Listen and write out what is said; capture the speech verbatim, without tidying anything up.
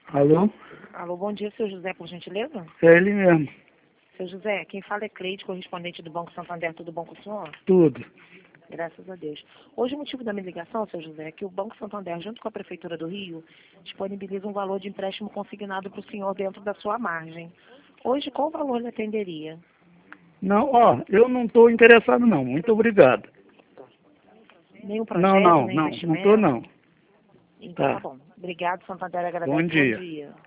Alô? Alô, bom dia, seu José, por gentileza? É ele mesmo. Seu José, quem fala é Cleide, correspondente do Banco Santander. Tudo bom com o senhor? Tudo. Graças a Deus. Hoje o motivo da minha ligação, seu José, é que o Banco Santander, junto com a Prefeitura do Rio, disponibiliza um valor de empréstimo consignado para o senhor dentro da sua margem. Hoje, qual valor lhe atenderia? Não, ó, eu não estou interessado não. Muito obrigado. Nenhum Não, projeto, não, nem não. Não investimento? estou não. Então tá Tá. bom. Obrigado, Santander, agradece. Bom dia. Bom dia.